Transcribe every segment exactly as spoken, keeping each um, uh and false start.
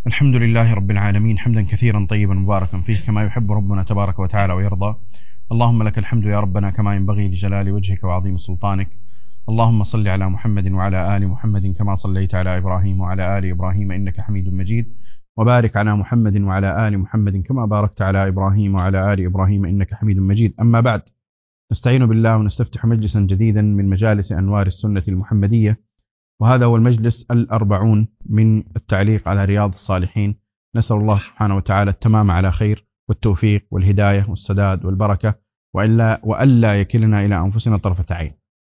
الحمد لله رب العالمين، حمدا كثيرا طيبا مباركا فيه كما يحب ربنا تبارك وتعالى ويرضى. اللهم لك الحمد يا ربنا كما ينبغي لجلال وجهك وعظيم سلطانك. اللهم صل على محمد وعلى آل محمد كما صليت على إبراهيم وعلى آل إبراهيم إنك حميد مجيد، وبارك على محمد وعلى آل محمد كما باركت على إبراهيم وعلى آل إبراهيم إنك حميد مجيد. أما بعد، نستعين بالله ونستفتح مجلسا جديدا من مجالس أنوار السنة المحمدية، وهذا هو المجلس الأربعون من التعليق على رياض الصالحين. نسأل الله سبحانه وتعالى التمام على خير والتوفيق والهداية والسداد والبركة، وإلا وألا يكلنا إلى أنفسنا طرفة عين.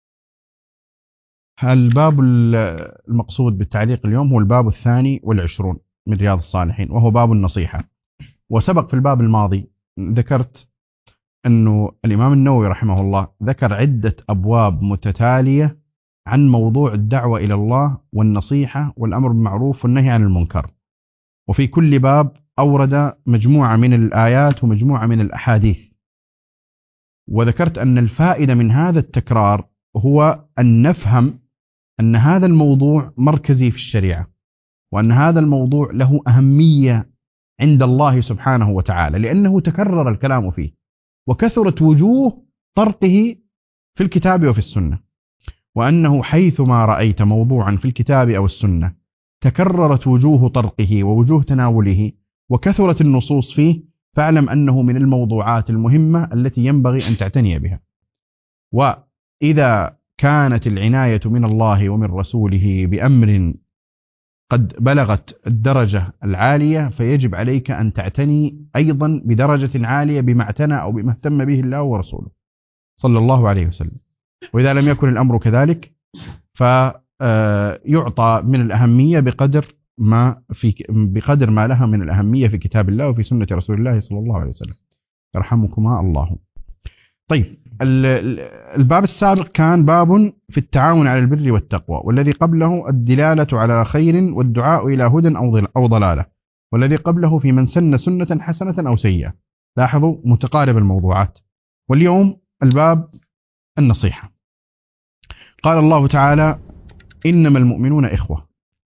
الباب المقصود بالتعليق اليوم هو الباب الثاني والعشرون من رياض الصالحين، وهو باب النصيحة. وسبق في الباب الماضي ذكرت أنه الإمام النووي رحمه الله ذكر عدة أبواب متتالية عن موضوع الدعوة إلى الله والنصيحة والأمر بالمعروف والنهي عن المنكر، وفي كل باب أورد مجموعة من الآيات ومجموعة من الأحاديث. وذكرت أن الفائدة من هذا التكرار هو أن نفهم أن هذا الموضوع مركزي في الشريعة، وأن هذا الموضوع له أهمية عند الله سبحانه وتعالى، لأنه تكرر الكلام فيه وكثرت وجوه طرقه في الكتاب وفي السنة، وأنه حيثما رأيت موضوعا في الكتاب أو السنة تكررت وجوه طرقه ووجوه تناوله وكثرت النصوص فيه، فاعلم أنه من الموضوعات المهمة التي ينبغي أن تعتني بها. وإذا كانت العناية من الله ومن رسوله بأمر قد بلغت الدرجة العالية، فيجب عليك أن تعتني أيضا بدرجة عالية بما اعتنى أو بما اهتم به الله ورسوله صلى الله عليه وسلم. وإذا لم يكن الأمر كذلك فيعطى من الأهمية بقدر ما في بقدر ما لها من الأهمية في كتاب الله وفي سنة رسول الله صلى الله عليه وسلم، يرحمكما الله. طيب، الباب السابق كان باب في التعاون على البر والتقوى، والذي قبله الدلالة على خير والدعاء إلى هدى أو ضلالة، والذي قبله في من سن سنة حسنة أو سيئة. لاحظوا متقارب الموضوعات. واليوم الباب النصيحة. قال الله تعالى: إنما المؤمنون إخوة،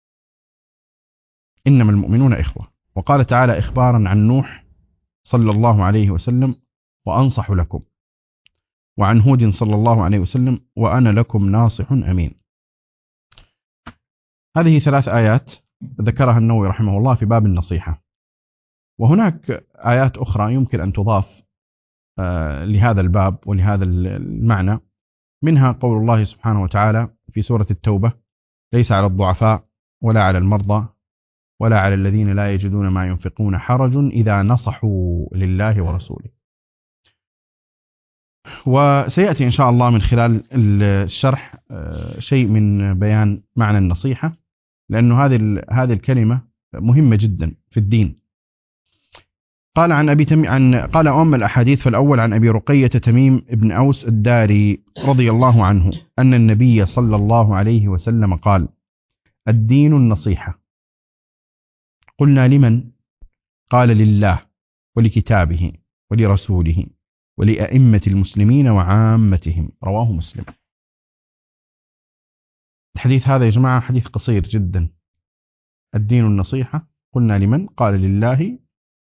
إنما المؤمنون إخوة. وقال تعالى إخبارا عن نوح صلى الله عليه وسلم: وأنصح لكم. وعن هود صلى الله عليه وسلم: وأنا لكم ناصح أمين. هذه ثلاث آيات ذكرها النووي رحمه الله في باب النصيحة، وهناك آيات أخرى يمكن أن تضاف لهذا الباب ولهذا المعنى، منها قول الله سبحانه وتعالى في سورة التوبة: ليس على الضعفاء ولا على المرضى ولا على الذين لا يجدون ما ينفقون حرج إذا نصحوا لله ورسوله. وسيأتي إن شاء الله من خلال الشرح شيء من بيان معنى النصيحة، لأنه هذه هذه الكلمة مهمة جدا في الدين. قال عن أبي تميم عن قال أم الأحاديث. فالأول عن أبي رقية تميم بن أوس الداري رضي الله عنه أن النبي صلى الله عليه وسلم قال: الدين النصيحة. قلنا: لمن؟ قال: لله ولكتابه ولرسوله ولأئمة المسلمين وعامتهم. رواه مسلم. الحديث هذا يا جماعة حديث قصير جدا. الدين النصيحة، قلنا: لمن؟ قال: لله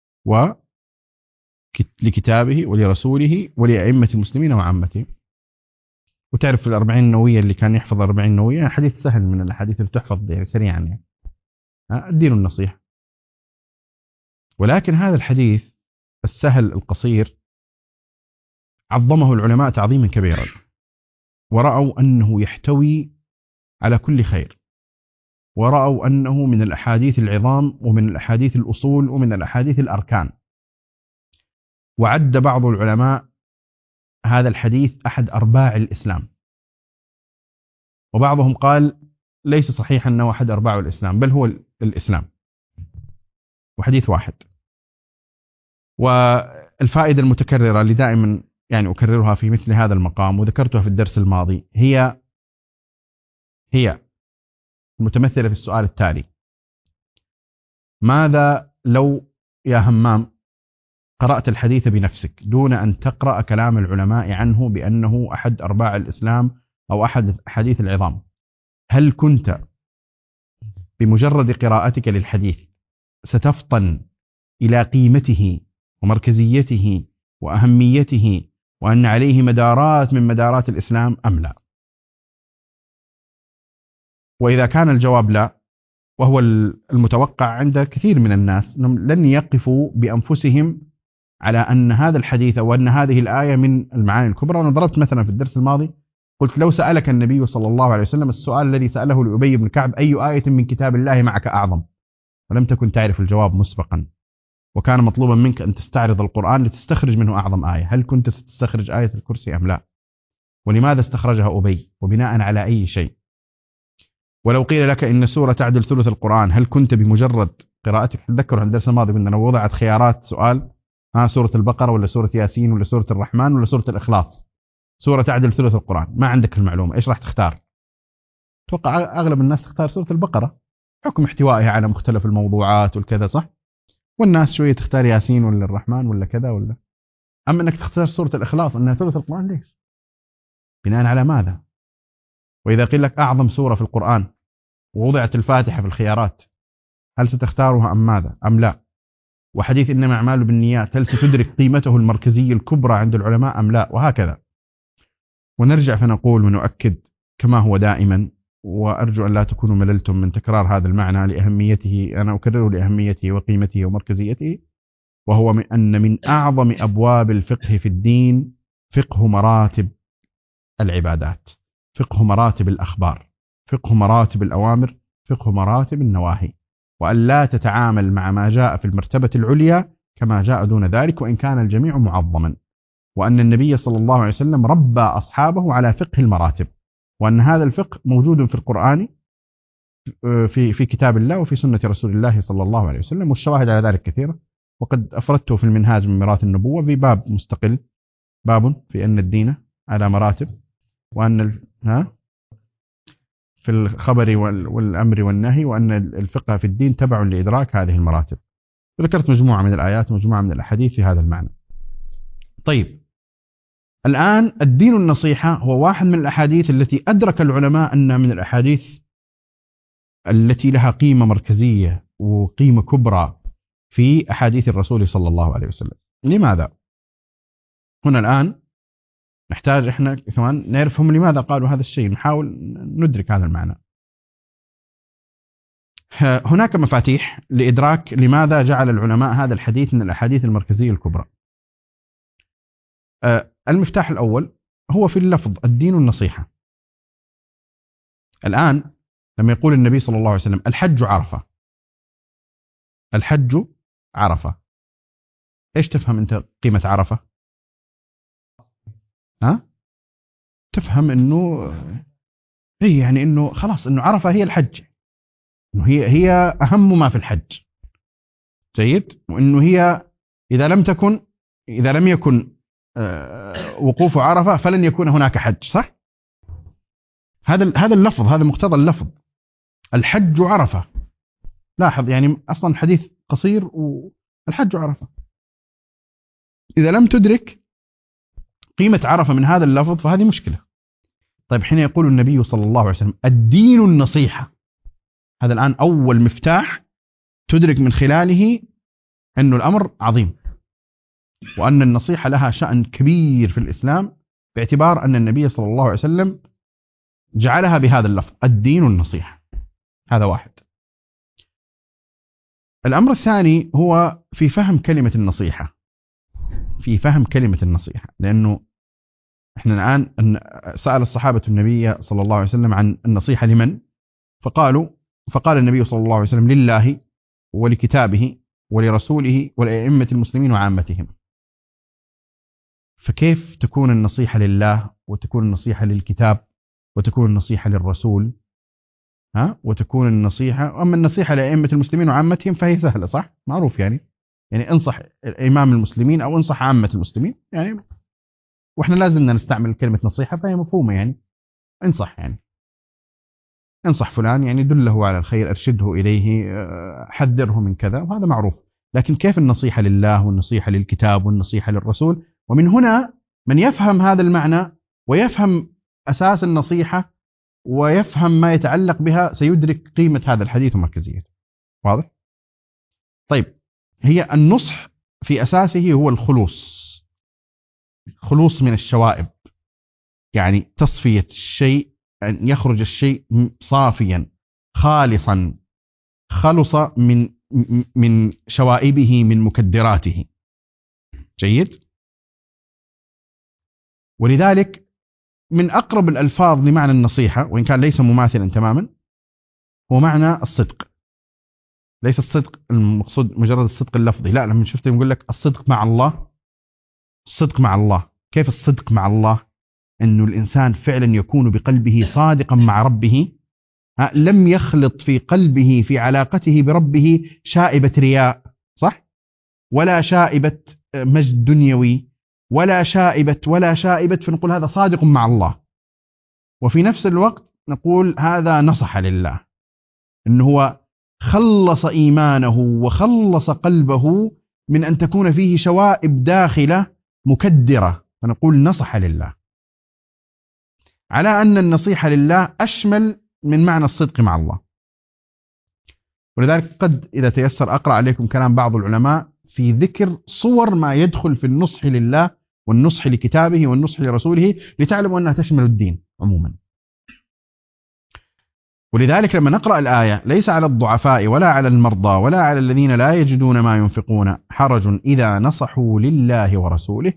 ولكتابه ولرسوله ولأئمة المسلمين وعامتهم. وتعرف في الأربعين النووية اللي كان يحفظ الأربعين النووية حديث سهل من الأحاديث اللي تحفظ سريعا يعني. الدين النصيحة. ولكن هذا الحديث السهل القصير عظمه العلماء تعظيما كبيرا، ورأوا أنه يحتوي على كل خير، ورأوا أنه من الأحاديث العظام ومن الأحاديث الأصول ومن الأحاديث الأركان. وعد بعض العلماء هذا الحديث أحد أرباع الإسلام، وبعضهم قال ليس صحيح أنه أحد أرباع الإسلام، بل هو الإسلام وحديث واحد. والفائدة المتكررة اللي دائما يعني أكررها في مثل هذا المقام، وذكرتها في الدرس الماضي، هي هي المتمثلة في السؤال التالي: ماذا لو يا همام قرأت الحديث بنفسك دون أن تقرأ كلام العلماء عنه بأنه أحد أرباع الإسلام أو أحد أحاديث العظام؟ هل كنت بمجرد قراءتك للحديث ستفطن إلى قيمته ومركزيته وأهميته وأن عليه مدارات من مدارات الإسلام أم لا؟ وإذا كان الجواب لا، وهو المتوقع عند كثير من الناس، أنهم لن يقفوا بأنفسهم على أن هذا الحديث أو أن هذه الآية من المعاني الكبرى. أنا ضربت مثلا في الدرس الماضي قلت لو سألك النبي صلى الله عليه وسلم السؤال الذي سأله لأبي بن كعب أي آية من كتاب الله معك أعظم، ولم تكن تعرف الجواب مسبقا، وكان مطلوبا منك أن تستعرض القرآن لتستخرج منه أعظم آية، هل كنت ستستخرج آية الكرسي أم لا؟ ولماذا استخرجها أبي وبناء على أي شيء؟ ولو قيل لك إن سورة تعدل ثلث القرآن، هل كنت بمجرد قراءتك، تذكروا عند الدرس الماضي قلنا لو وضعت خيارات سؤال ها سورة البقرة ولا سورة ياسين ولا سورة الرحمن ولا سورة الإخلاص، سورة تعدل ثلث القرآن، ما عندك المعلومة، إيش راح تختار؟ توقع أغلب الناس تختار سورة البقرة حكم احتوائها على مختلف الموضوعات والكذا، صح؟ والناس شوية تختار ياسين ولا الرحمن ولا كذا ولا. أما أنك تختار سورة الإخلاص أنها ثلث القرآن، ليش؟ بناء على ماذا؟ وإذا قيل لك أعظم سورة في القرآن ووضعت الفاتحة في الخيارات، هل ستختارها أم ماذا أم لا؟ وحديث إنما أعمال بالنيات، هل ستدرك قيمته المركزية الكبرى عند العلماء أم لا؟ وهكذا. ونرجع فنقول ونؤكد كما هو دائما، وأرجو أن لا تكونوا مللتم من تكرار هذا المعنى لأهميته، أنا أكرره لأهميته وقيمته ومركزيته، وهو من أن من أعظم أبواب الفقه في الدين فقه مراتب العبادات، فقه مراتب الأخبار، فقه مراتب الأوامر، فقه مراتب النواهي، وأن لا تتعامل مع ما جاء في المرتبة العليا كما جاء دون ذلك وإن كان الجميع معظما، وأن النبي صلى الله عليه وسلم ربى أصحابه على فقه المراتب، وأن هذا الفقه موجود في القرآن في في كتاب الله وفي سنة رسول الله صلى الله عليه وسلم، والشواهد على ذلك كثيرة، وقد أفردته في المنهاج من ميراث النبوة بباب مستقل، باب في أن الدين على مراتب، وأن ال... ها في الخبر والأمر والنهي، وأن الفقه في الدين تبع لإدراك هذه المراتب. ذكرت مجموعة من الآيات ومجموعة من الأحاديث في هذا المعنى. طيب، الآن الدين النصيحة هو واحد من الأحاديث التي أدرك العلماء أنها من الأحاديث التي لها قيمة مركزية وقيمة كبرى في أحاديث الرسول صلى الله عليه وسلم. لماذا؟ هنا الآن نحتاج إحنا كمان نعرفهم لماذا قالوا هذا الشيء، نحاول ندرك هذا المعنى. هناك مفاتيح لإدراك لماذا جعل العلماء هذا الحديث من الأحاديث المركزية الكبرى. المفتاح الأول هو في اللفظ الدين النصيحة. الآن لما يقول النبي صلى الله عليه وسلم الحج عرفة، الحج عرفة، إيش تفهم أنت قيمة عرفة؟ ها؟ تفهم إنه هي يعني إنه خلاص إنه عرفة هي الحج، إنه هي هي أهم ما في الحج. جيد. وإنه هي إذا لم تكن إذا لم يكن وقوف عرفة فلن يكون هناك حج، صح؟ هذا هذا اللفظ، هذا مقتضى اللفظ، الحج عرفة. لاحظ يعني أصلا حديث قصير والحج عرفة. إذا لم تدرك قيمة عرفة من هذا اللفظ فهذه مشكلة. طيب، حين يقول النبي صلى الله عليه وسلم الدين النصيحة، هذا الآن أول مفتاح تدرك من خلاله أنه الأمر عظيم، وأن النصيحة لها شأن كبير في الإسلام، باعتبار أن النبي صلى الله عليه وسلم جعلها بهذا اللفظ الدين النصيحة. هذا واحد. الأمر الثاني هو في فهم كلمة النصيحة، في فهم كلمة النصيحة، لأنه إحنا الآن سأل الصحابة النبي صلى الله عليه وسلم عن النصيحة لمن؟ فقالوا فقال النبي صلى الله عليه وسلم لله ولكتابه ولرسوله ولأئمة المسلمين وعامتهم. فكيف تكون النصيحة لله وتكون النصيحة للكتاب وتكون النصيحة للرسول، ها وتكون النصيحة، أما النصيحة لأئمة المسلمين وعامتهم فهي سهلة، صح؟ معروف يعني يعني انصح إمام المسلمين أو انصح عامة المسلمين يعني، وإحنا لازمنا نستعمل كلمة نصيحة فهي مفهومة يعني، انصح يعني انصح فلان يعني دله على الخير، أرشده إليه، حذره من كذا، وهذا معروف. لكن كيف النصيحة لله والنصيحة للكتاب والنصيحة للرسول؟ ومن هنا من يفهم هذا المعنى ويفهم أساس النصيحة ويفهم ما يتعلق بها سيدرك قيمة هذا الحديث ومركزيته. واضح؟ طيب، هي النصح في أساسه هو الخلوص، خلوص من الشوائب، يعني تصفية الشيء، أن يخرج الشيء صافيا خالصا، خلص من من شوائبه، من مكدراته. جيد. ولذلك من أقرب الألفاظ لمعنى النصيحة، وإن كان ليس مماثلا تماما، هو معنى الصدق. ليس الصدق المقصود مجرد الصدق اللفظي، لا، لما شفت يقول لك الصدق مع الله، الصدق مع الله. كيف الصدق مع الله؟ أنه الإنسان فعلا يكون بقلبه صادقا مع ربه، لم يخلط في قلبه في علاقته بربه شائبة رياء، صح؟ ولا شائبة مجد دنيوي، ولا شائبة ولا شائبة، فنقول هذا صادق مع الله. وفي نفس الوقت نقول هذا نصح لله، أنه هو خلص إيمانه وخلص قلبه من أن تكون فيه شوائب داخلة مكدرة، فنقول نصح لله. على أن النصيحة لله أشمل من معنى الصدق مع الله. ولذلك قد إذا تيسر أقرأ عليكم كلام بعض العلماء في ذكر صور ما يدخل في النصح لله والنصح لكتابه والنصح لرسوله، لتعلموا أنها تشمل الدين عموما. ولذلك لما نقرأ الآية ليس على الضعفاء ولا على المرضى ولا على الذين لا يجدون ما ينفقون حرج إذا نصحوا لله ورسوله،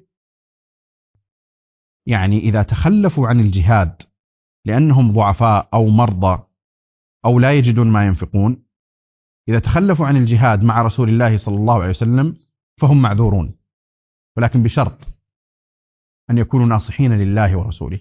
يعني إذا تخلفوا عن الجهاد لأنهم ضعفاء أو مرضى أو لا يجدون ما ينفقون، إذا تخلفوا عن الجهاد مع رسول الله صلى الله عليه وسلم فهم معذورون، ولكن بشرط أن يكونوا ناصحين لله ورسوله.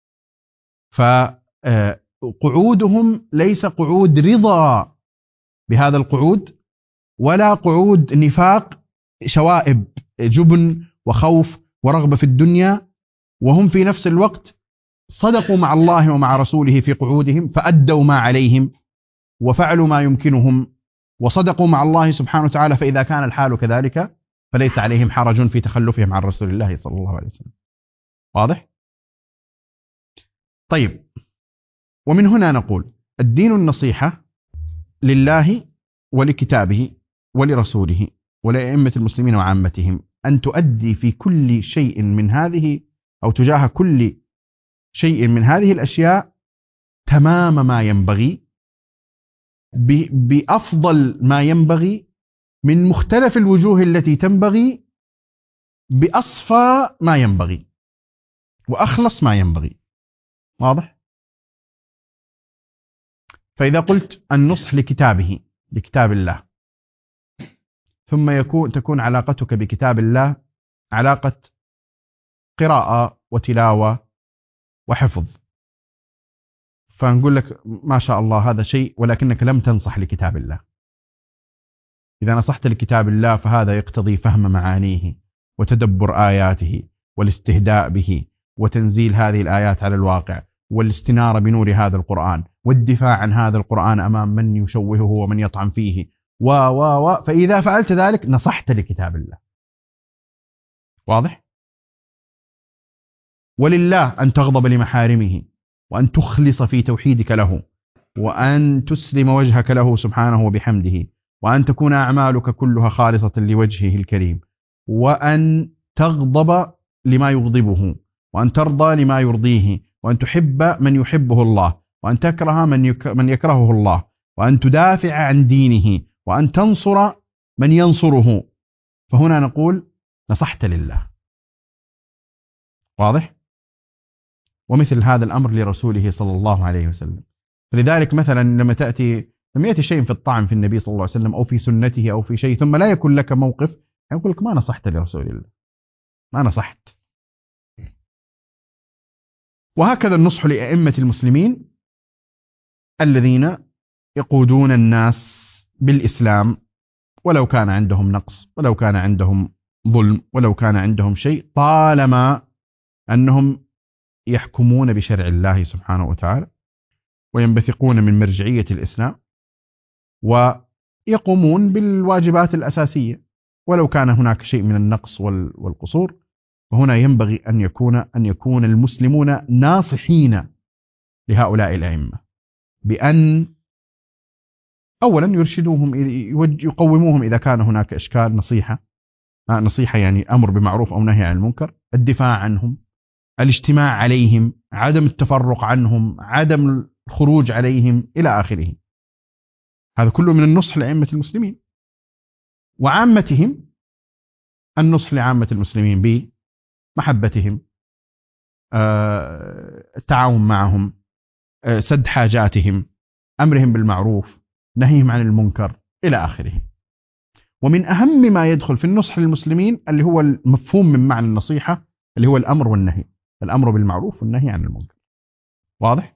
فقعودهم ليس قعود رضا بهذا القعود، ولا قعود نفاق شوائب جبن وخوف ورغبة في الدنيا، وهم في نفس الوقت صدقوا مع الله ومع رسوله في قعودهم، فأدوا ما عليهم وفعلوا ما يمكنهم وصدقوا مع الله سبحانه وتعالى. فإذا كان الحال كذلك فليس عليهم حرج في تخلفهم عن رسول الله صلى الله عليه وسلم. واضح؟ طيب، ومن هنا نقول الدين النصيحة لله ولكتابه ولرسوله ولأئمة المسلمين وعامتهم، أن تؤدي في كل شيء من هذه أو تجاه كل شيء من هذه الأشياء تمام ما ينبغي، بأفضل ما ينبغي، من مختلف الوجوه التي تنبغي، بأصفى ما ينبغي وأخلص ما ينبغي. واضح؟ فإذا قلت النصح لكتابه، لكتاب الله، ثم يكون تكون علاقتك بكتاب الله علاقة قراءة وتلاوة وحفظ، فنقول لك ما شاء الله هذا شيء، ولكنك لم تنصح لكتاب الله. إذا نصحت لكتاب الله فهذا يقتضي فهم معانيه وتدبر آياته والاستهداء به وتنزيل هذه الآيات على الواقع والاستنارة بنور هذا القرآن والدفاع عن هذا القرآن أمام من يشوهه ومن يطعن فيه و و و فإذا فعلت ذلك نصحت لكتاب الله. واضح؟ ولله أن تغضب لمحارمه، وأن تخلص في توحيدك له، وأن تسلم وجهك له سبحانه وبحمده، وأن تكون أعمالك كلها خالصة لوجهه الكريم، وأن تغضب لما يغضبه، وأن ترضى لما يرضيه، وأن تحب من يحبه الله، وأن تكره من, يك من يكرهه الله، وأن تدافع عن دينه، وأن تنصر من ينصره. فهنا نقول نصحت لله. واضح؟ ومثل هذا الأمر لرسوله صلى الله عليه وسلم. فلذلك مثلا لما تأتي لما يأتي شيء في الطعن في النبي صلى الله عليه وسلم أو في سنته أو في شيء ثم لا يكون لك موقف، يقول لك ما نصحت لرسول الله، ما نصحت. وهكذا النصح لأئمة المسلمين الذين يقودون الناس بالإسلام، ولو كان عندهم نقص، ولو كان عندهم ظلم، ولو كان عندهم شيء، طالما أنهم يحكمون بشرع الله سبحانه وتعالى وينبثقون من مرجعية الإسلام ويقومون بالواجبات الأساسية، ولو كان هناك شيء من النقص والقصور. وهنا ينبغي أن يكون أن يكون المسلمون ناصحين لهؤلاء الأئمة بأن أولا يرشدوهم، يقوموهم إذا كان هناك إشكال، نصيحة نصيحة يعني أمر بمعروف أو نهي عن المنكر، الدفاع عنهم، الاجتماع عليهم، عدم التفرق عنهم، عدم الخروج عليهم إلى آخره. هذا كله من النصح لأئمة المسلمين وعامتهم. النصح لعامة المسلمين بمحبتهم، التعاون معهم، سد حاجاتهم، أمرهم بالمعروف، نهيهم عن المنكر إلى آخره. ومن أهم ما يدخل في النصح للمسلمين اللي هو المفهوم من معنى النصيحة، اللي هو الأمر والنهي، الأمر بالمعروف والنهي عن المنكر. واضح؟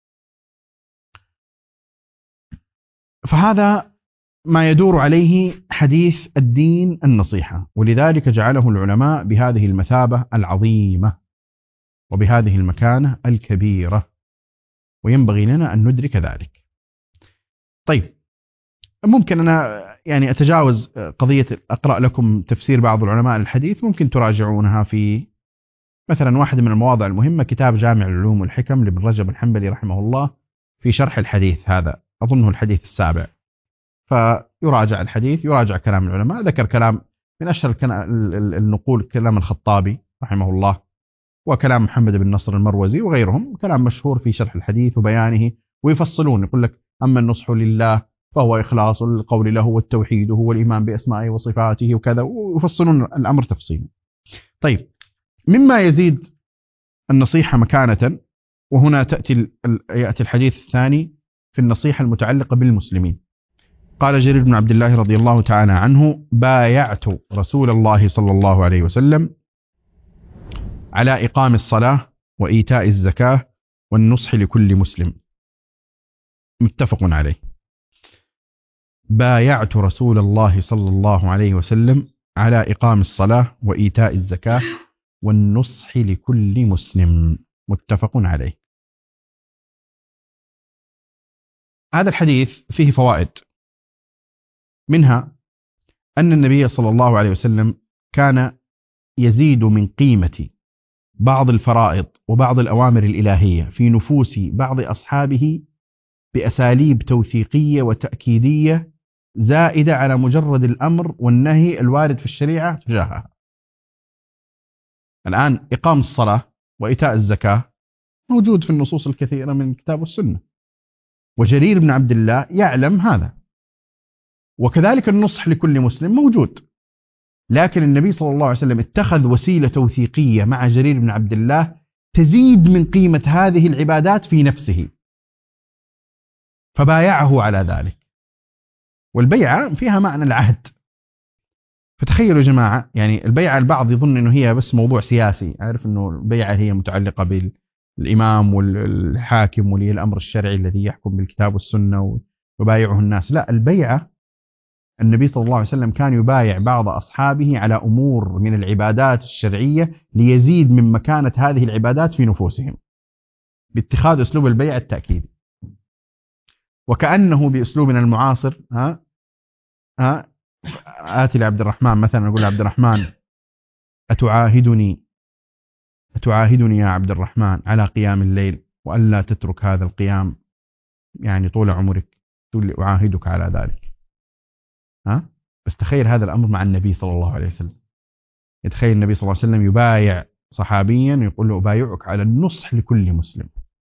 فهذا ما يدور عليه حديث الدين النصيحة، ولذلك جعله العلماء بهذه المثابة العظيمة وبهذه المكانة الكبيرة، وينبغي لنا أن ندرك ذلك. طيب، ممكن أنا يعني أتجاوز قضية أقرأ لكم تفسير بعض العلماء الحديث، ممكن تراجعونها في مثلا واحد من المواضع المهمة، كتاب جامع العلوم والحكم لابن رجب الحنبلي رحمه الله، في شرح الحديث هذا، أظنه الحديث السابع. فيراجع الحديث، يراجع كلام العلماء، ذكر كلام من أشهر النقول كلام الخطابي رحمه الله، وكلام محمد بن نصر المروزي وغيرهم، كلام مشهور في شرح الحديث وبيانه، ويفصلون، يقول لك أما النصح لله فهو إخلاص القول له والتوحيد هو الإيمان بأسمائه وصفاته وكذا، ويفصلون الأمر تفصيلا. طيب، مما يزيد النصيحة مكانة، وهنا تأتي يأتي الحديث الثاني في النصيحة المتعلقة بالمسلمين. قال جرير بن عبد الله رضي الله تعالى عنه: بايعت رسول الله صلى الله عليه وسلم على إقام الصلاة وإيتاء الزكاة والنصح لكل مسلم. متفق عليه. بايعت رسول الله صلى الله عليه وسلم على إقام الصلاة وإيتاء الزكاة والنصح لكل مسلم. متفق عليه. هذا الحديث فيه فوائد، منها أن النبي صلى الله عليه وسلم كان يزيد من قيمة بعض الفرائض وبعض الأوامر الإلهية في نفوس بعض أصحابه بأساليب توثيقية وتأكيدية زائدة على مجرد الأمر والنهي الوارد في الشريعة تجاهها. الآن إقام الصلاة وإيتاء الزكاة موجود في النصوص الكثيرة من الكتاب والسنة، وجرير بن عبد الله يعلم هذا، وكذلك النصح لكل مسلم موجود. لكن النبي صلى الله عليه وسلم اتخذ وسيلة توثيقية مع جرير بن عبد الله تزيد من قيمة هذه العبادات في نفسه، فبايعه على ذلك. والبيعة فيها معنى العهد. فتخيلوا يا جماعة، يعني البيعة البعض يظن أنه هي بس موضوع سياسي، عارف أنه البيعة هي متعلقة بالإمام والحاكم ولي الأمر الشرعي الذي يحكم بالكتاب والسنة وبايعه الناس. لا، البيعة النبي صلى الله عليه وسلم كان يبايع بعض أصحابه على أمور من العبادات الشرعية ليزيد من مكانة هذه العبادات في نفوسهم باتخاذ أسلوب البيع التأكيدي. وكأنه بأسلوبنا المعاصر، ها ها آتي لعبد الرحمن مثلا، أقول عبد الرحمن أتعاهدني أتعاهدني يا عبد الرحمن على قيام الليل وألا تترك هذا القيام يعني طول عمرك، تقول لي أعاهدك على ذلك. ها بس تخيل هذا الأمر مع النبي صلى الله عليه وسلم. يتخيل النبي صلى الله عليه وسلم يبايع صحابيا يقول له أبايعك على النصح لكل مسلم.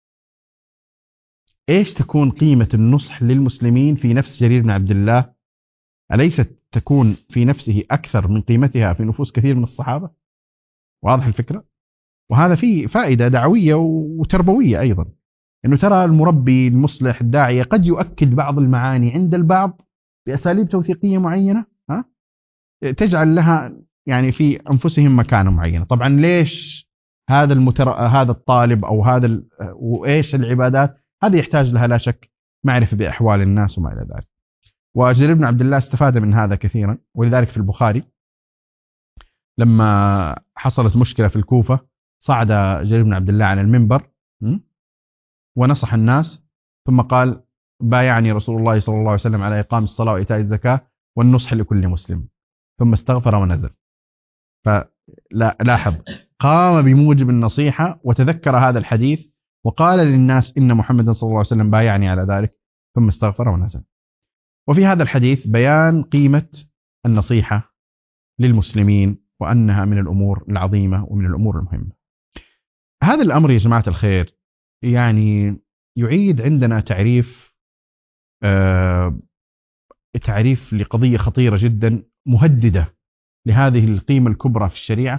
إيش تكون قيمة النصح للمسلمين في نفس جرير بن عبد الله؟ أليست تكون في نفسه أكثر من قيمتها في نفوس كثير من الصحابة؟ واضح الفكرة؟ وهذا فيه فائدة دعوية وتربوية أيضا، أنه ترى المربي المصلح الداعية قد يؤكد بعض المعاني عند البعض بأساليب توثيقية معينة، ها؟ تجعل لها يعني في أنفسهم مكانة معينة. طبعا ليش هذا المتر... هذا الطالب أو هذا ال... وإيش العبادات، هذه يحتاج لها لا شك معرفة بأحوال الناس وما إلى ذلك. وجرير بن عبد الله استفاد من هذا كثيرا، ولذلك في البخاري لما حصلت مشكلة في الكوفة صعد جرير بن عبد الله على المنبر ونصح الناس، ثم قال بايعني رسول الله صلى الله عليه وسلم على إقام الصلاة وإيتاء الزكاة والنصح لكل مسلم، ثم استغفر ونزل. فلاحظ، قام بموجب النصيحة وتذكر هذا الحديث وقال للناس إن محمد صلى الله عليه وسلم بايعني على ذلك، ثم استغفر ونزل. وفي هذا الحديث بيان قيمة النصيحة للمسلمين وأنها من الأمور العظيمة ومن الأمور المهمة. هذا الأمر يا جماعة الخير يعني يعيد عندنا تعريف آه تعريف لقضية خطيرة جدا مهددة لهذه القيمة الكبرى في الشريعة،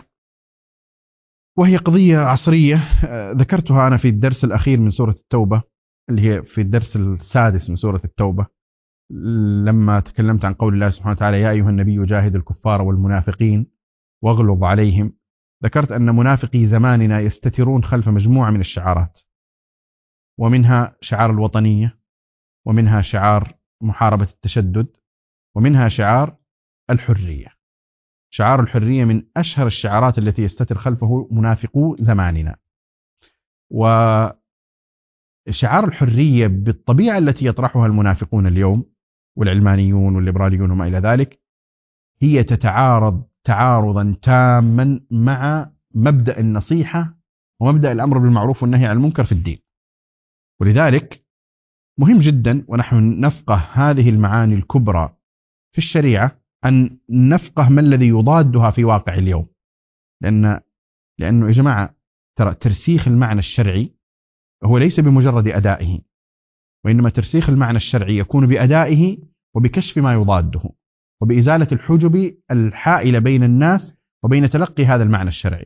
وهي قضية عصرية آه ذكرتها أنا في الدرس الأخير من سورة التوبة، اللي هي في الدرس السادس من سورة التوبة، لما تكلمت عن قول الله سبحانه وتعالى يا أيها النبي جاهد الكفار والمنافقين واغلظ عليهم. ذكرت أن منافقي زماننا يستترون خلف مجموعة من الشعارات، ومنها شعار الوطنية، ومنها شعار محاربة التشدد، ومنها شعار الحرية. شعار الحرية من أشهر الشعارات التي يستتر خلفه منافقو زماننا. وشعار الحرية بالطبيعة التي يطرحها المنافقون اليوم والعلمانيون والليبراليون وما إلى ذلك هي تتعارض تعارضا تاما مع مبدأ النصيحة ومبدأ الأمر بالمعروف والنهي عن المنكر في الدين. ولذلك مهم جدا ونحن نفقه هذه المعاني الكبرى في الشريعة أن نفقه ما الذي يضادها في واقع اليوم، لأن لأنه يا جماعة ترى ترسيخ المعنى الشرعي هو ليس بمجرد أدائه، وإنما ترسيخ المعنى الشرعي يكون بأدائه وبكشف ما يضاده وبإزالة الحجب الحائلة بين الناس وبين تلقي هذا المعنى الشرعي.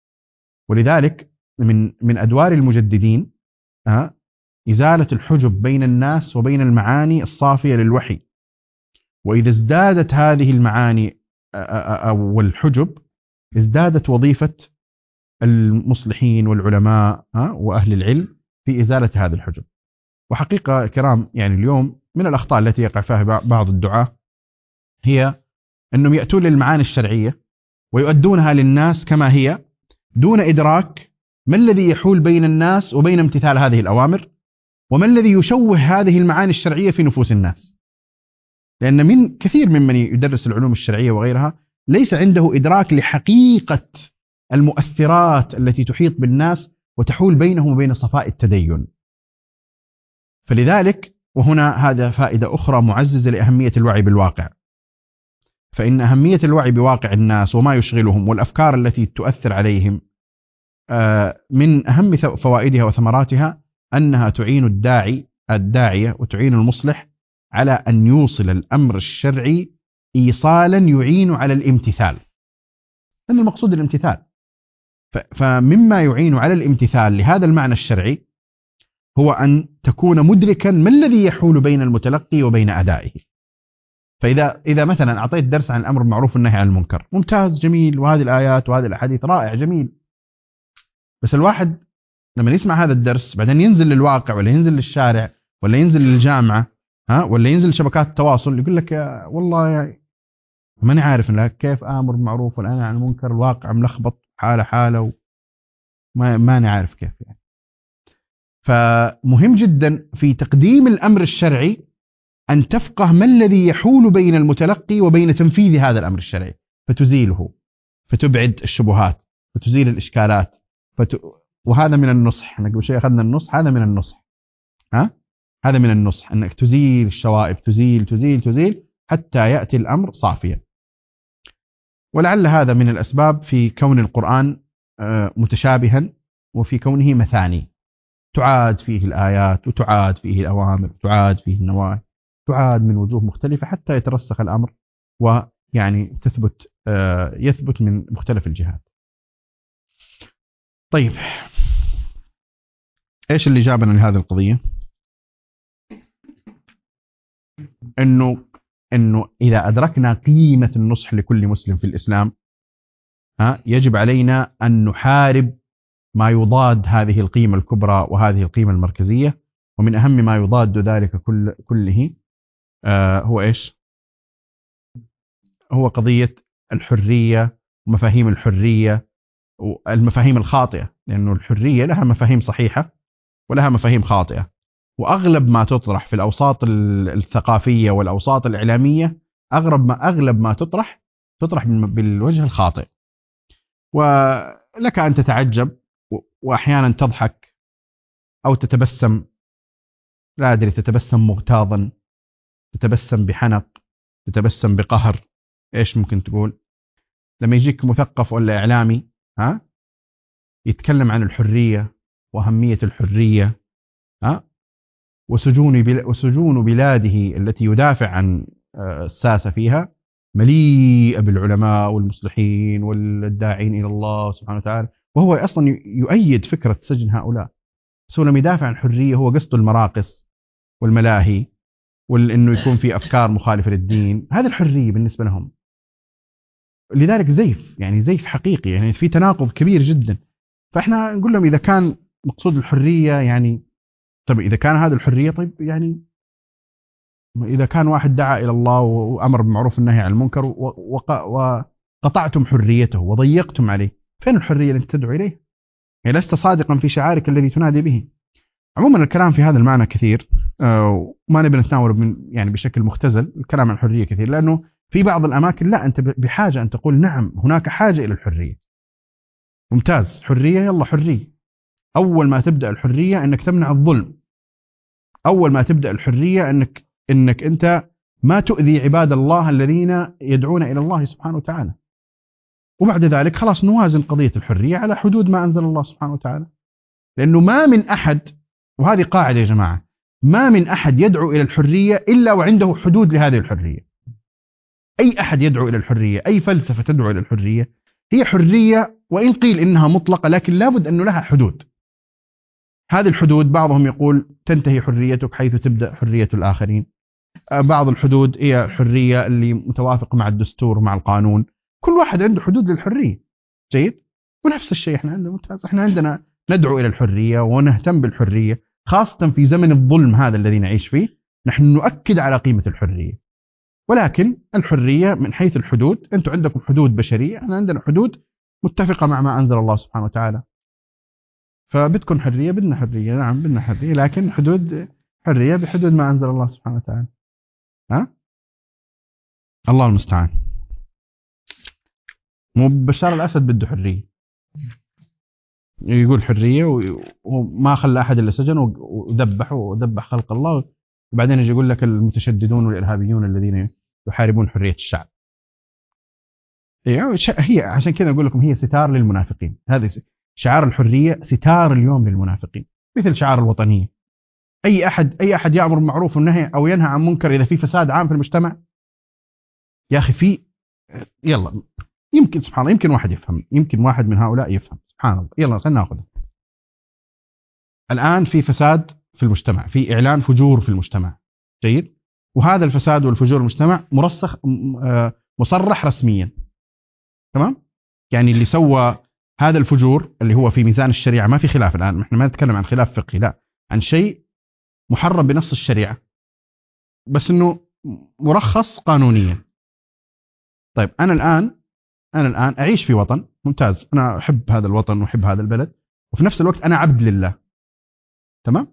ولذلك من من أدوار المجددين أه إزالة الحجب بين الناس وبين المعاني الصافية للوحي. وإذا ازدادت هذه المعاني أو الحجب ازدادت وظيفة المصلحين والعلماء أه وأهل العلم في إزالة هذه الحجب. وحقيقة كرام يعني اليوم من الأخطاء التي يقع فيها بعض الدعاة هي أنهم يأتون للمعاني الشرعية ويؤدونها للناس كما هي دون إدراك ما الذي يحول بين الناس وبين امتثال هذه الأوامر، وما الذي يشوه هذه المعاني الشرعية في نفوس الناس. لأن من كثير ممن يدرس العلوم الشرعية وغيرها ليس عنده إدراك لحقيقة المؤثرات التي تحيط بالناس وتحول بينهم وبين صفاء التدين. فلذلك وهنا هذا فائدة أخرى معززة لأهمية الوعي بالواقع، فإن أهمية الوعي بواقع الناس وما يشغلهم والأفكار التي تؤثر عليهم من أهم فوائدها وثمراتها أنها تعين الداعي الداعية وتعين المصلح على أن يوصل الأمر الشرعي إيصالا يعين على الامتثال، أن المقصود الامتثال. فمما يعين على الامتثال لهذا المعنى الشرعي هو أن تكون مدركا ما الذي يحول بين المتلقي وبين أدائه. فإذا إذا مثلا أعطيت درس عن الأمر بالمعروف والنهي عن المنكر ممتاز جميل، وهذه الآيات وهذه الأحاديث رائع جميل، بس الواحد لما يسمع هذا الدرس بعدين ينزل للواقع ولا ينزل للشارع ولا ينزل للجامعة ها ولا ينزل لشبكات التواصل يقول لك يا والله يا ماني عارف لك كيف آمر بالمعروف والنهي عن المنكر، الواقع ملخبط حالة حالة وما ماني عارف كيف يعني. فمهم جدا في تقديم الأمر الشرعي أن تفقه ما الذي يحول بين المتلقي وبين تنفيذ هذا الأمر الشرعي فتزيله، فتبعد الشبهات، فتزيل الإشكالات، فت... وهذا من النصح. نقول شيء أخذنا النصح، هذا من النصح ها هذا من النصح أنك تزيل الشوائب، تزيل تزيل تزيل حتى يأتي الأمر صافيا. ولعل هذا من الأسباب في كون القرآن متشابها وفي كونه مثاني، تعاد فيه الآيات وتعاد فيه الأوامر وتعاد فيه النواهي، تعاد من وجوه مختلفة حتى يترسخ الأمر ويعني تثبت يثبت من مختلف الجهات. طيب إيش اللي جابنا لهذه القضية؟ إنه إنه إذا أدركنا قيمة النصح لكل مسلم في الإسلام ها يجب علينا أن نحارب ما يضاد هذه القيمة الكبرى وهذه القيمة المركزية. ومن أهم ما يضاد ذلك كل كله آه هو إيش؟ هو قضية الحرية ومفاهيم الحرية والمفاهيم الخاطئة، لأنه الحرية لها مفاهيم صحيحة ولها مفاهيم خاطئة. وأغلب ما تطرح في الأوساط الثقافية والأوساط الإعلامية أغلب ما أغلب ما تطرح تطرح بالوجه الخاطئ. ولك أن تتعجب وأحيانا تضحك أو تتبسم، لا أدري تتبسم مغتاظا، تتبسم بحنق، تتبسم بقهر. إيش ممكن تقول؟ لما يجيك مثقف ولا إعلامي ها يتكلم عن الحرية وأهمية الحرية ها وسجون بل... وسجون بلاده التي يدافع عن الساسة فيها مليئة بالعلماء والمصلحين والداعين إلى الله سبحانه وتعالى، وهو أصلا يؤيد فكرة سجن هؤلاء. بس هو لما يدافع عن الحرية هو قصده المراقص والملاهي وإنه يكون في أفكار مخالفة للدين. هذه الحرية بالنسبة لهم. لذلك زيف، يعني زيف حقيقي، يعني في تناقض كبير جدا. فإحنا نقول لهم إذا كان مقصود الحرية يعني طيب إذا كان هذه الحرية طيب يعني إذا كان واحد دعا إلى الله وأمر بالمعروف والنهي عن المنكر وقطعتم حريته وضيقتم عليه، فين الحرية اللي تدعو إليه؟ يعني لست صادقا في شعارك الذي تنادي به. عموما الكلام في هذا المعنى كثير، وما نبي نتناول من يعني بشكل مختزل الكلام عن الحرية كثير، لأنه في بعض الأماكن لا أنت بحاجة أن تقول نعم هناك حاجة إلى الحرية. ممتاز، حرية، يلا حرية. أول ما تبدأ الحرية أنك تمنع الظلم، أول ما تبدأ الحرية أنك أنك أنت ما تؤذي عباد الله الذين يدعون إلى الله سبحانه وتعالى. وبعد ذلك خلاص نوازن قضية الحرية على حدود ما أنزل الله سبحانه وتعالى. لأنه ما من أحد، وهذه قاعدة يا جماعة، ما من أحد يدعو إلى الحرية إلا وعنده حدود لهذه الحرية. أي أحد يدعو إلى الحرية، أي فلسفة تدعو إلى الحرية هي حرية وإن قيل إنها مطلقة، لكن لابد أنه لها حدود. هذه الحدود بعضهم يقول تنتهي حريتك حيث تبدأ حرية الآخرين. بعض الحدود هي الحرية اللي متوافق مع الدستور ومع القانون. كل واحد عنده حدود للحرية. جيد. ونفس الشيء احنا عندنا ممتاز، احنا عندنا ندعو إلى الحرية ونهتم بالحرية، خاصة في زمن الظلم هذا الذي نعيش فيه. نحن نؤكد على قيمة الحرية، ولكن الحرية من حيث الحدود. أنتم عندكم حدود بشرية، احنا عندنا حدود متفقة مع ما أنزل الله سبحانه وتعالى. فبدكم حرية، بدنا حرية، نعم بدنا حرية، لكن حدود حرية بحدود ما أنزل الله سبحانه وتعالى. ها؟ الله المستعان. مو بشار الأسد بده حرية، يقول حرية وما خلى أحد إلا سجن وذبح وذبح خلق الله، وبعدين يجي يقول لك المتشددون والإرهابيون الذين يحاربون حرية الشعب. هي عشان كذا أقول لكم هي ستار للمنافقين. هذا شعار الحرية ستار اليوم للمنافقين، مثل شعار الوطنية. أي أحد أي أحد يأمر بالمعروف والنهي أو ينهى عن منكر إذا في فساد عام في المجتمع. يا أخي في يلا يمكن سبحان الله يمكن واحد يفهم، يمكن واحد من هؤلاء يفهم سبحان الله. يلا خلينا ناخذ. الآن في فساد في المجتمع، في إعلان فجور في المجتمع. جيد. وهذا الفساد والفجور المجتمع مرسخ مصرح رسميا. تمام. يعني اللي سوى هذا الفجور اللي هو في ميزان الشريعة، ما في خلاف الآن، احنا ما نتكلم عن خلاف فقهي، لا، عن شيء محرم بنص الشريعة بس انه مرخص قانونيا. طيب انا الآن انا الآن اعيش في وطن ممتاز، انا احب هذا الوطن واحب هذا البلد، وفي نفس الوقت انا عبد لله. تمام.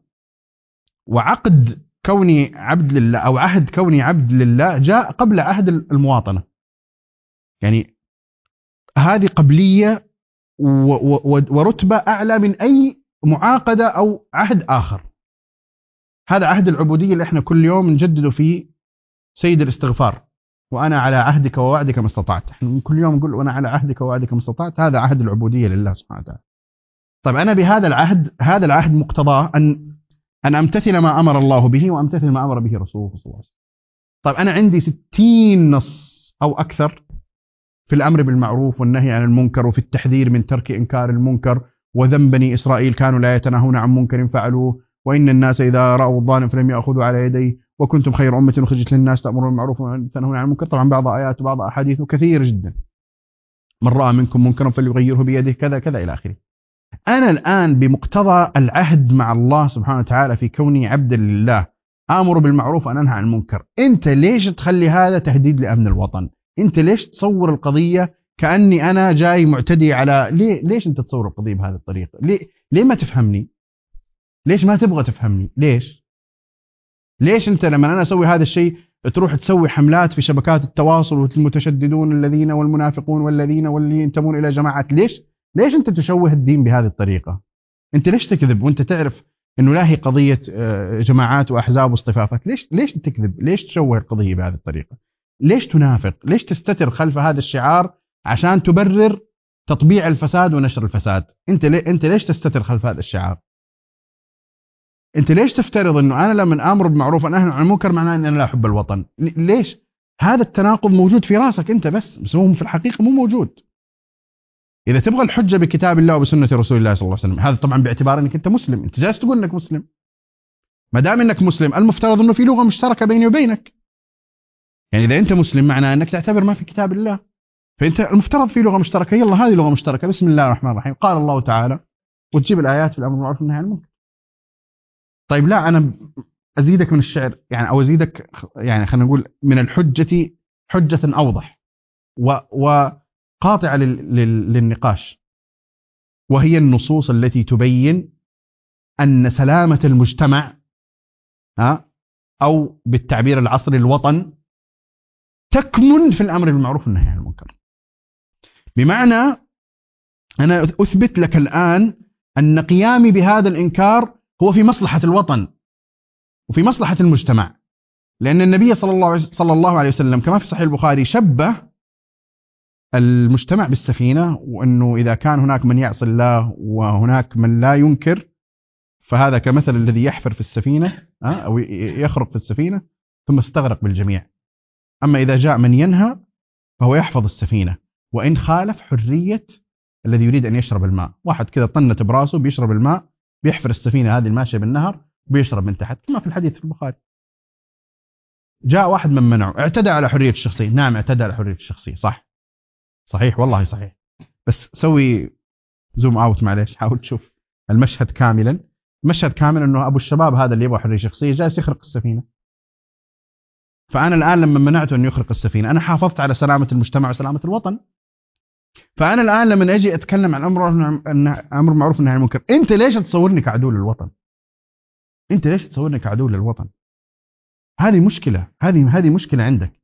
وعقد كوني عبد لله او عهد كوني عبد لله جاء قبل عهد المواطنة. يعني هذه قبلية ورتبة أعلى من أي معاقدة أو عهد آخر. هذا عهد العبودية اللي احنا كل يوم نجدده في سيد الاستغفار، وأنا على عهدك ووعدك ما استطعت. احنا كل يوم نقول وأنا على عهدك ووعدك ما استطعت. هذا عهد العبودية لله سبحانه وتعالى. طيب أنا بهذا العهد، هذا العهد مقتضاه أن أن أمتثل ما أمر الله به وأمتثل ما أمر به رسوله صلى الله عليه وسلم. طيب أنا عندي ستين نص أو أكثر في الأمر بالمعروف والنهي عن المنكر، وفي التحذير من ترك إنكار المنكر، وذنب بني إسرائيل كانوا لا يتناهون عن منكر فعلوه، وإن الناس إذا رأوا الظالم فلم يأخذوا على يديه، وكنتم خير أمة أخرجت للناس تأمرون بالمعروف وتنهون عن المنكر. طبعا بعض آيات وبعض أحاديث كثير جدا. من رأى منكم منكرا فليغيره بيده كذا كذا إلى آخره. أنا الآن بمقتضى العهد مع الله سبحانه وتعالى في كوني عبدا لله آمر بالمعروف وأنهى عن المنكر. أنت ليش تخلي هذا تهديد لأمن الوطن؟ أنت ليش تصور القضية كأني أنا جاي معتدي على ليه؟ ليش أنت تصور القضية بهذه الطريقة؟ ليه؟ ليه ما تفهمني؟ ليش ما تبغى تفهمني؟ ليش؟ ليش أنت لما أنا أسوي هذا الشيء تروح تسوي حملات في شبكات التواصل والمتشددون الذين والمنافقون والذين واللي ينتمون إلى جماعات؟ ليش؟ ليش أنت تشوه الدين بهذه الطريقة؟ أنت ليش تكذب وأنت تعرف انه لا هي قضيه جماعات واحزاب واصطفافات. ليش ليش تكذب؟ ليش تشوه القضيه بهذه الطريقه؟ ليش تنافق؟ ليش تستتر خلف هذا الشعار عشان تبرر تطبيع الفساد ونشر الفساد؟ انت ليه انت ليش تستتر خلف هذا الشعار؟ انت ليش تفترض انه انا لما امر بالمعروف ونهي عن المنكر معناه ان انا لا احب الوطن؟ ليش؟ هذا التناقض موجود في راسك انت بس بس هو في الحقيقه مو موجود. اذا تبغى الحجه بكتاب الله وبسنه رسول الله صلى الله عليه وسلم، هذا طبعا باعتبار انك انت مسلم، انت جالس تقول انك مسلم. ما دام انك مسلم المفترض انه في لغه مشتركه بيني وبينك. يعني اذا انت مسلم معناه انك تعتبر ما في كتاب الله، فانت المفترض في لغه مشتركه. يلا هذه لغه مشتركه، بسم الله الرحمن الرحيم، قال الله تعالى، وتجيب الايات في الامر بالمعروف والنهي عن المنكر. طيب لا انا ازيدك من الشعر يعني، او ازيدك يعني خلينا نقول من الحجه حجه اوضح وقاطعه للنقاش، وهي النصوص التي تبين ان سلامه المجتمع ها او بالتعبير العصري الوطن تكمن في الامر بالمعروف والنهي عن المنكر. بمعنى انا اثبت لك الان ان قيامي بهذا الانكار هو في مصلحه الوطن وفي مصلحه المجتمع، لان النبي صلى الله صلى الله عليه وسلم كما في صحيح البخاري شبه المجتمع بالسفينه، وانه اذا كان هناك من يعصي الله وهناك من لا ينكر فهذا كمثل الذي يحفر في السفينه او يخرق في السفينه ثم استغرق بالجميع. اما اذا جاء من ينهى فهو يحفظ السفينه وان خالف حريه الذي يريد ان يشرب الماء. واحد كذا طنت براسه بيشرب الماء، بيحفر السفينه هذه الماشيه بالنهر بيشرب من تحت كما في الحديث في البخاري. جاء واحد من منعه، اعتدى على حريه الشخصيه. نعم اعتدى على حريه الشخصيه، صح صحيح والله صحيح، بس سوي زوم اوت معليش، حاول تشوف المشهد كاملا. المشهد كامل انه ابو الشباب هذا اللي يبغى حريه شخصيه جالس يخرق السفينه. فانا الان لما منعته انه يخرق السفينه انا حافظت على سلامه المجتمع وسلامه الوطن. فانا الان لما اجي اتكلم عن امر امر معروف والنهي عن المنكر، انت ليش تصورني كعدو للوطن؟ انت ليش تصورني كعدو للوطن؟ هذه مشكله، هذه هذه مشكله عندك.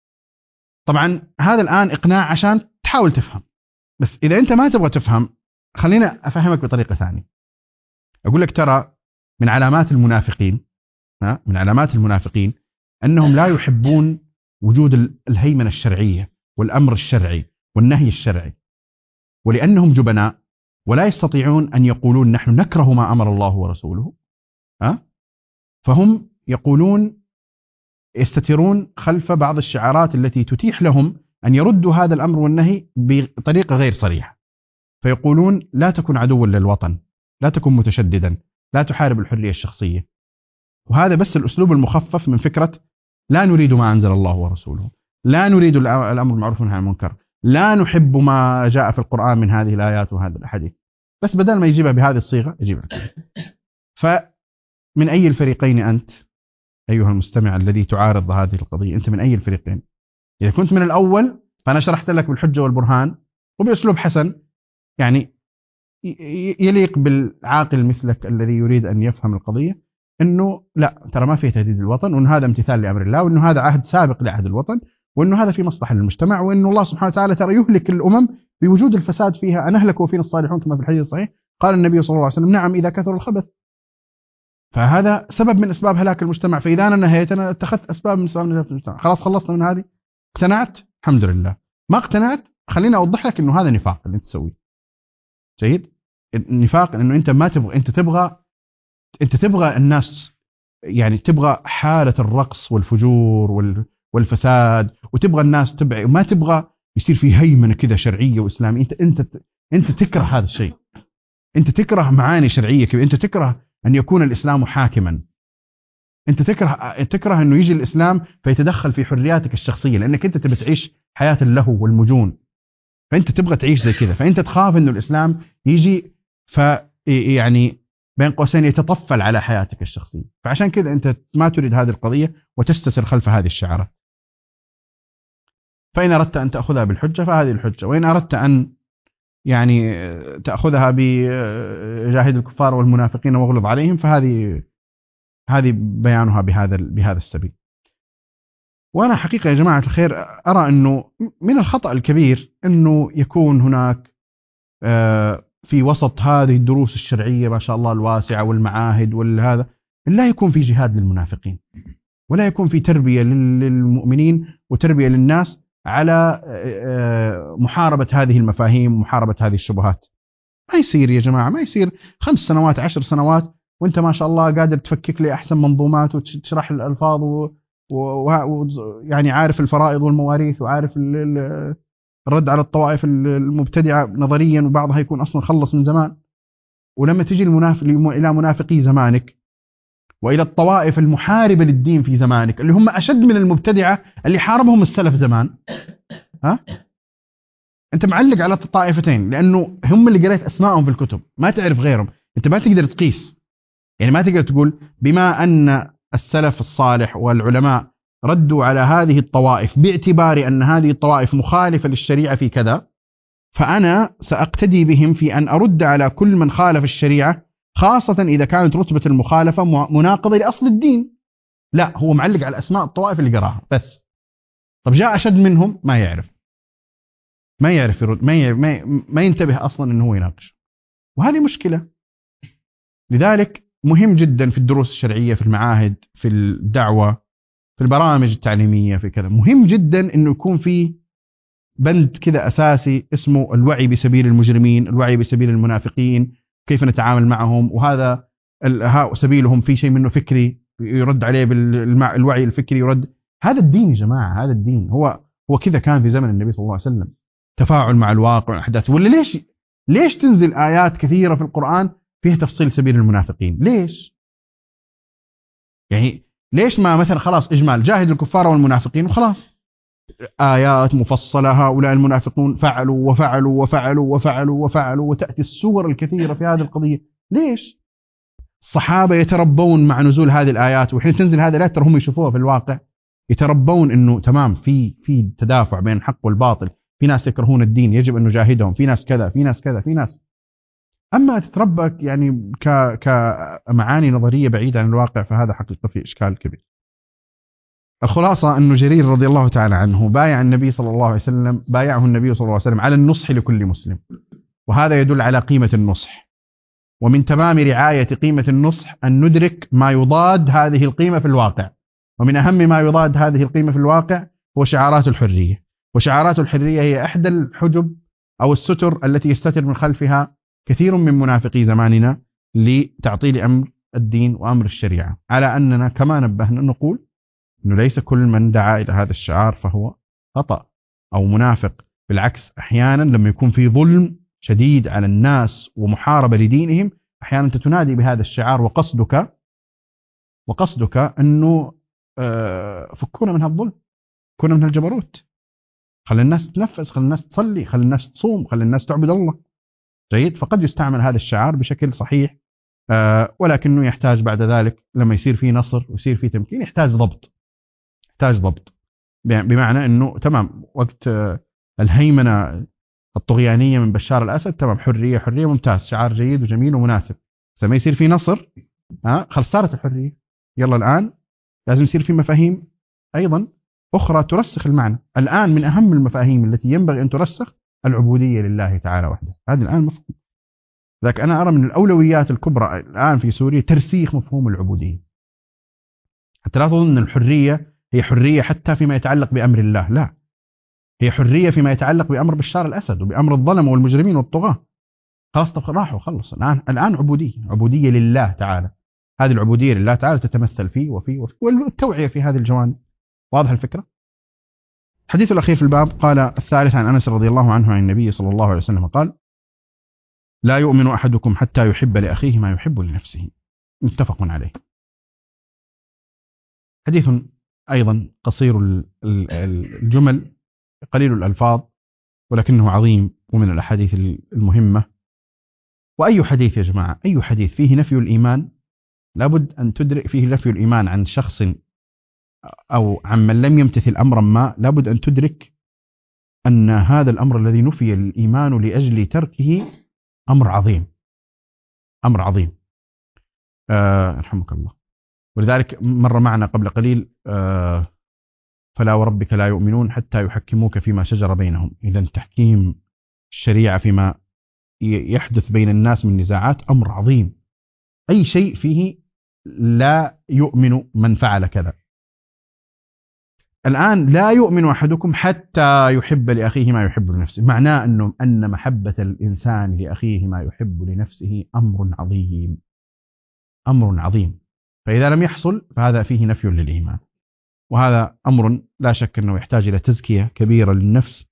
طبعا هذا الان اقناع عشان تحاول تفهم، بس اذا انت ما تبغى تفهم خلينا افهمك بطريقه ثانيه. اقول لك ترى من علامات المنافقين ها من علامات المنافقين انهم لا يحبون وجود الهيمنه الشرعيه والامر الشرعي والنهي الشرعي، ولانهم جبناء ولا يستطيعون ان يقولون نحن نكره ما امر الله ورسوله ها فهم يقولون يستترون خلف بعض الشعارات التي تتيح لهم ان يردوا هذا الامر والنهي بطريقه غير صريحه. فيقولون لا تكن عدوا للوطن، لا تكن متشددا، لا تحارب الحريه الشخصيه. وهذا بس الاسلوب المخفف من فكره لا نريد ما انزل الله ورسوله، لا نريد الامر بالمعروف والنهي عن المنكر، لا نحب ما جاء في القران من هذه الايات وهذه الاحاديث. بس بدل ما يجيبها بهذه الصيغه يجيبها. فمن اي الفريقين انت ايها المستمع الذي تعارض هذه القضيه؟ انت من اي الفريقين؟ اذا كنت من الاول فانا شرحت لك بالحجه والبرهان وباسلوب حسن يعني يليق بالعاقل مثلك الذي يريد ان يفهم القضيه، انه لا ترى ما في تهديد للوطن، وان هذا امتثال لامر الله، وانه هذا عهد سابق لعهد الوطن، وانه هذا في مصلحه للمجتمع، وانه الله سبحانه وتعالى ترى يهلك الامم بوجود الفساد فيها. ان اهلك وفينا الصالحون كما في الحديث الصحيح. قال النبي صلى الله عليه وسلم نعم اذا كثر الخبث. فهذا سبب من اسباب هلاك المجتمع. فاذا انا نهيت انا اتخذت اسباب من اسباب هلاك المجتمع، خلاص خلصنا من هذه. اقتنعت الحمد لله، ما اقتنعت خليني اوضح لك انه هذا نفاق اللي انت تسويه. جيد؟ النفاق انه انت ما تبغى انت تبغى انت تبغى الناس يعني تبغى حاله الرقص والفجور والفساد، وتبغى الناس تبع، وما تبغى يصير في هيمنه كذا شرعيه واسلاميه. انت انت انت تكره هذا الشيء، انت تكره معاني شرعيه كذا، انت تكره ان يكون الاسلام حاكما، انت تكره تكره انه يجي الاسلام فيتدخل في حرياتك الشخصيه، لانك انت تبي تعيش حياه اللهو والمجون، فانت تبغى تعيش زي كذا، فانت تخاف انه الاسلام يجي ف يعني بين قوسين يتطفل على حياتك الشخصيه. فعشان كذا انت ما تريد هذه القضيه وتستتر خلف هذه الشعارات. فان اردت ان تاخذها بالحجه فهذه الحجه، وان اردت ان يعني تاخذها بجاهد الكفار والمنافقين واغلظ عليهم فهذه هذه بيانها بهذا بهذا السبيل. وانا حقيقه يا جماعه الخير ارى انه من الخطا الكبير انه يكون هناك في وسط هذه الدروس الشرعية ما شاء الله الواسعة والمعاهد والهذا، لا يكون في جهاد للمنافقين، ولا يكون في تربية للمؤمنين وتربية للناس على محاربة هذه المفاهيم ومحاربة هذه الشبهات. ما يصير يا جماعة، ما يصير خمس سنوات عشر سنوات وانت ما شاء الله قادر تفكك لي أحسن منظومات وتشرح الألفاظ و... و... و... يعني عارف الفرائض والمواريث وعارف ال... الرد على الطوائف المبتدعة نظريا، وبعضها يكون أصلا خلص من زمان. ولما تجي المنافق إلى منافقي زمانك وإلى الطوائف المحاربة للدين في زمانك اللي هم أشد من المبتدعة اللي حاربهم السلف زمان، ها أنت معلق على الطائفتين لأنه هم اللي قريت أسمائهم في الكتب، ما تعرف غيرهم، أنت ما تقدر تقيس. يعني ما تقدر تقول بما أن السلف الصالح والعلماء ردوا على هذه الطوائف باعتبار أن هذه الطوائف مخالفة للشريعة في كذا، فأنا سأقتدي بهم في أن أرد على كل من خالف الشريعة، خاصة إذا كانت رتبة المخالفة مناقضة لأصل الدين. لا، هو معلق على أسماء الطوائف اللي قراها بس. طب جاء أشد منهم ما يعرف ما يعرف يرد، ما, يعرف ما, ما ينتبه أصلا أنه هو يناقش، وهذه مشكلة. لذلك مهم جدا في الدروس الشرعية، في المعاهد، في الدعوة، في البرامج التعليمية، في كذا مهم جدا أنه يكون في بند كذا أساسي اسمه الوعي بسبيل المجرمين، الوعي بسبيل المنافقين، كيف نتعامل معهم، وهذا سبيلهم في شيء منه فكري يرد عليه بالوعي الفكري يرد. هذا الدين يا جماعة، هذا الدين هو هو كذا كان في زمن النبي صلى الله عليه وسلم، تفاعل مع الواقع والأحداث. ولا ليش ليش تنزل آيات كثيرة في القرآن فيها تفصيل سبيل المنافقين؟ ليش؟ يعني ليش ما مثلا خلاص إجمال جاهد الكفار والمنافقين وخلاص، آيات مفصلة هؤلاء المنافقون فعلوا وفعلوا وفعلوا وفعلوا وفعلوا، وتأتي السور الكثيرة في هذه القضية. ليش؟ الصحابة يتربون مع نزول هذه الآيات، وحين تنزل هذه الآيات ترى هم يشوفوها في الواقع، يتربون إنه تمام في في تدافع بين الحق والباطل، في ناس يكرهون الدين يجب أن نجاهدهم، في ناس كذا في ناس كذا في ناس. أما تتربى يعني ك كمعاني نظرية بعيدة عن الواقع، فهذا حقيقة في إشكال كبير. الخلاصة أنه جرير رضي الله تعالى عنه بايع النبي صلى الله عليه وسلم، بايعه النبي صلى الله عليه وسلم على النصح لكل مسلم، وهذا يدل على قيمة النصح. ومن تمام رعاية قيمة النصح أن ندرك ما يضاد هذه القيمة في الواقع، ومن أهم ما يضاد هذه القيمة في الواقع هو شعارات الحرية. وشعارات الحرية هي إحدى الحجب أو الستر التي يستتر من خلفها كثير من منافقي زماننا لتعطيل أمر الدين وأمر الشريعة، على أننا كما نبهنا نقول أنه ليس كل من دعا إلى هذا الشعار فهو خطأ أو منافق. بالعكس، أحيانا لما يكون في ظلم شديد على الناس ومحاربة لدينهم، أحيانا أنت تنادي بهذا الشعار وقصدك وقصدك أنه فكونا من هالظلم، فكونا من هالجبروت، خلي الناس تنفس، خلي الناس تصلي، خلي الناس تصوم، خلي الناس تعبد الله. جيد، فقد يستعمل هذا الشعار بشكل صحيح، ولكنه يحتاج بعد ذلك لما يصير فيه نصر ويصير فيه تمكين يحتاج ضبط، يحتاج ضبط بمعنى أنه تمام وقت الهيمنة الطغيانية من بشار الأسد تمام حرية حرية ممتاز، شعار جيد وجميل ومناسب. لما يصير في نصر ها خلص صارت الحرية، يلا الآن لازم يصير في مفاهيم أيضا أخرى ترسخ المعنى. الآن من أهم المفاهيم التي ينبغي أن ترسخ العبودية لله تعالى وحده، هذا الآن مفهوم. لذلك أنا أرى من الأولويات الكبرى الآن في سوريا ترسيخ مفهوم العبودية، حتى لا تظن أن الحرية هي حرية حتى فيما يتعلق بأمر الله، لا، هي حرية فيما يتعلق بأمر بشار الأسد وبأمر الظلم والمجرمين والطغاة. خلاص راحوا خلص، الآن الآن عبودية، عبودية لله تعالى. هذه العبودية لله تعالى تتمثل فيه وفي وفي والتوعية في هذه الجوانب. واضح الفكرة؟ الحديث الأخير في الباب قال الثالث عن أنس رضي الله عنه عن النبي صلى الله عليه وسلم قال: لا يؤمن أحدكم حتى يحب لأخيه ما يحب لنفسه. متفق عليه. حديث أيضا قصير الجمل قليل الألفاظ ولكنه عظيم ومن الأحاديث المهمة. وأي حديث يا جماعة، أي حديث فيه نفي الإيمان لابد أن تدرك، فيه نفي الإيمان عن شخص أو عن من لم يمتثل أمرا ما، لابد أن تدرك أن هذا الأمر الذي نفي الإيمان لأجل تركه أمر عظيم، أمر عظيم. أه رحمك الله. ولذلك مر معنا قبل قليل أه فلا وربك لا يؤمنون حتى يحكموك فيما شجر بينهم. إذن تحكيم الشريعة فيما يحدث بين الناس من نزاعات أمر عظيم. أي شيء فيه لا يؤمن من فعل كذا. الآن لا يؤمن أحدكم حتى يحب لأخيه ما يحب لنفسه، معناه أنه أن محبة الإنسان لأخيه ما يحب لنفسه أمر عظيم، أمر عظيم. فإذا لم يحصل فهذا فيه نفي للإيمان، وهذا أمر لا شك أنه يحتاج إلى تزكية كبيرة للنفس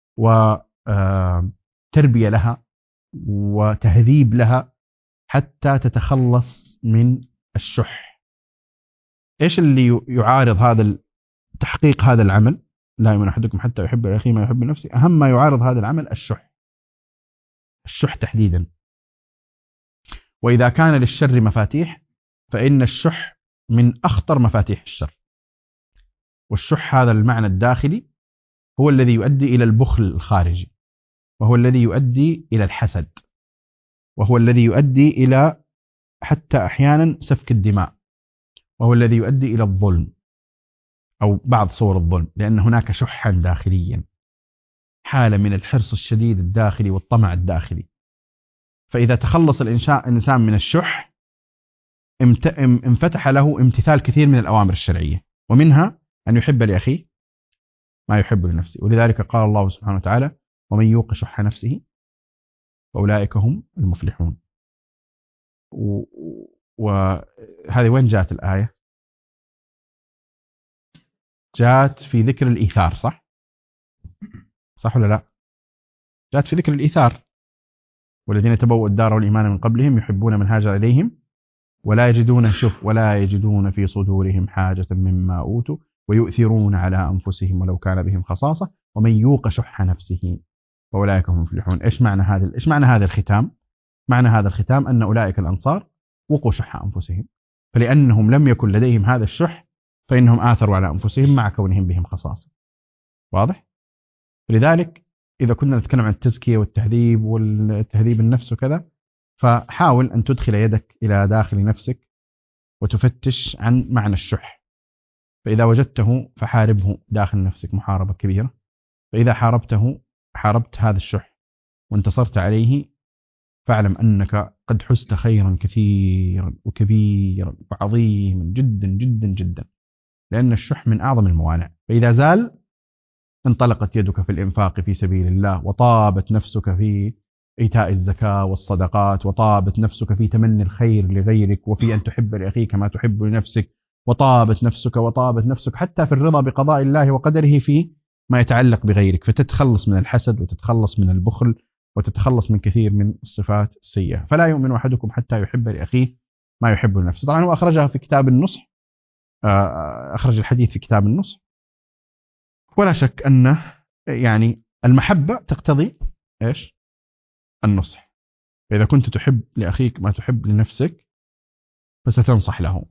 وتربية لها وتهذيب لها حتى تتخلص من الشح. إيش اللي يعارض هذا تحقيق هذا العمل؟ لا يؤمن أحدكم حتى يحب لأخيه ما يحب لنفسه. أهم ما يعارض هذا العمل الشح، الشح تحديدا. وإذا كان للشر مفاتيح فإن الشح من أخطر مفاتيح الشر. والشح هذا المعنى الداخلي هو الذي يؤدي إلى البخل الخارجي، وهو الذي يؤدي إلى الحسد، وهو الذي يؤدي إلى حتى أحيانا سفك الدماء، وهو الذي يؤدي إلى الظلم أو بعض صور الظلم، لأن هناك شحا داخليا، حالة من الحرص الشديد الداخلي والطمع الداخلي. فإذا تخلص الإنسان من الشح انفتح له امتثال كثير من الأوامر الشرعية، ومنها أن يحب لأخيه ما يحب لنفسه. ولذلك قال الله سبحانه وتعالى: ومن يوق شح نفسه فأولئك هم المفلحون. وهذه وين جاءت الآية؟ جاءت في ذكر الإيثار، صح؟ صح ولا لا؟ جاءت في ذكر الإيثار: والذين تبوأوا الدار والإيمان من قبلهم يحبون من هاجر إليهم ولا يجدون شوف ولا يجدون في صدورهم حاجة مما أوتوا ويؤثرون على أنفسهم ولو كان بهم خصاصة ومن يوق شح نفسه فأولئك هم المفلحون. إيش معنى هذا؟ إيش معنى هذا الختام؟ معنى هذا الختام أن أولئك الأنصار وقوا شح أنفسهم، فلأنهم لم يكن لديهم هذا الشح فإنهم آثروا على أنفسهم مع كونهم بهم خصاصة. واضح؟ لذلك إذا كنا نتكلم عن التزكية والتهذيب والتهذيب النفس وكذا، فحاول أن تدخل يدك إلى داخل نفسك وتفتش عن معنى الشح. فإذا وجدته فحاربه داخل نفسك محاربة كبيرة. فإذا حاربته حاربت هذا الشح وانتصرت عليه، فاعلم أنك قد حزت خيرا كثيرا وكبيرا وعظيما جدا جدا جدا، لأن الشح من أعظم الموانع. فإذا زال انطلقت يدك في الإنفاق في سبيل الله، وطابت نفسك في إيتاء الزكاة والصدقات، وطابت نفسك في تمني الخير لغيرك وفي أن تحب لأخيك ما تحب لنفسك، وطابت نفسك وطابت نفسك حتى في الرضا بقضاء الله وقدره في ما يتعلق بغيرك، فتتخلص من الحسد وتتخلص من البخل وتتخلص من كثير من الصفات السيئة. فلا يؤمن أحدكم حتى يحب لأخيه ما يحب لنفسه. طبعا هو أخرجها في كتاب النصح، أخرج الحديث في كتاب النصح. ولا شك أن يعني المحبة تقتضي إيش؟ النصح. فإذا كنت تحب لأخيك ما تحب لنفسك فستنصح له.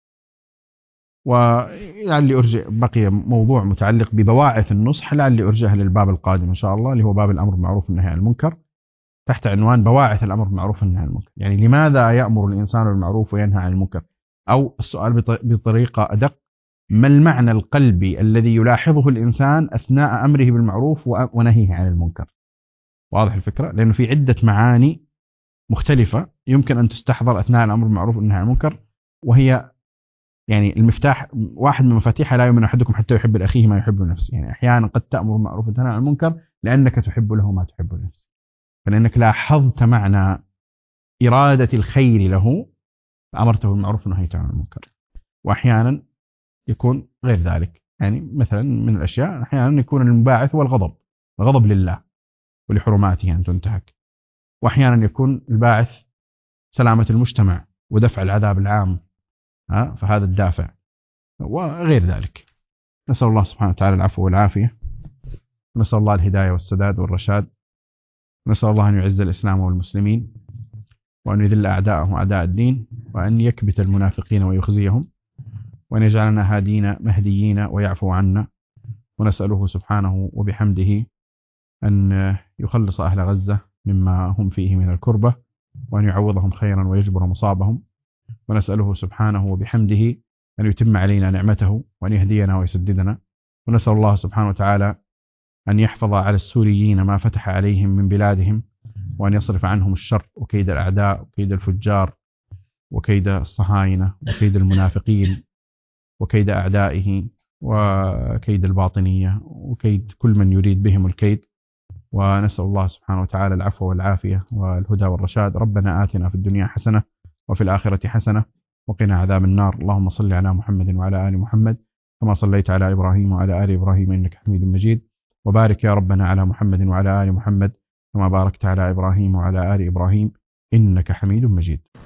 ولعلي أرجع بقي موضوع متعلق ببواعث النصح، لعلي أرجعه للباب القادم إن شاء الله، اللي هو باب الأمر بالمعروف والنهي عن المنكر، تحت عنوان بواعث الأمر بالمعروف والنهي عن المنكر. يعني لماذا يأمر الإنسان بالمعروف وينهى عن المنكر؟ أو السؤال بطريقة أدق: ما المعنى القلبي الذي يلاحظه الإنسان أثناء أمره بالمعروف ونهيه عن المنكر؟ واضح الفكرة؟ لأنه في عدة معاني مختلفة يمكن أن تستحضر أثناء الأمر بالمعروف والنهي عن المنكر، وهي يعني المفتاح، واحد من مفاتيحها: لا يؤمن أحدكم حتى يحب لأخيه ما يحب لنفسه. يعني أحيانا قد تأمر بالمعروف وتنهى عن المنكر لأنك تحب له ما تحب لنفسك، فلأنك لاحظت معنى إرادة الخير له فأمرته بالمعروف ونهيته عن المنكر. وأحيانا يكون غير ذلك، يعني مثلا من الأشياء أحيانا يكون المباعث هو الغضب، الغضب لله ولحرماته أن تنتهك. وأحيانا يكون الباعث سلامة المجتمع ودفع العذاب العام، ها فهذا الدافع، وغير ذلك. نسأل الله سبحانه وتعالى العفو والعافية، نسأل الله الهداية والسداد والرشاد، نسأل الله أن يعز الإسلام والمسلمين وأن يذل أعداءه أعداء الدين، وأن يكبت المنافقين ويخزيهم، وأن يجعلنا هادين مهديين ويعفو عنا. ونسأله سبحانه وبحمده أن يخلص أهل غزة مما هم فيه من الكربة، وأن يعوضهم خيرا ويجبر مصابهم. ونسأله سبحانه وبحمده أن يتم علينا نعمته وأن يهدينا ويسددنا. ونسأل الله سبحانه وتعالى أن يحفظ على السوريين ما فتح عليهم من بلادهم، وأن يصرف عنهم الشر وكيد الأعداء وكيد الفجار وكيد الصهاينة وكيد المنافقين وكيد أعدائه وكيد الباطنية وكيد كل من يريد بهم الكيد. ونسأل الله سبحانه وتعالى العفو والعافية والهدى والرشاد. ربنا آتنا في الدنيا حسنة وفي الآخرة حسنة وقنا عذاب النار. اللهم صل على محمد وعلى آل محمد كما صليت على إبراهيم وعلى آل إبراهيم إنك حميد مجيد. وبارك يا ربنا على محمد وعلى آل محمد كما باركت على إبراهيم وعلى آل إبراهيم إنك حميد مجيد.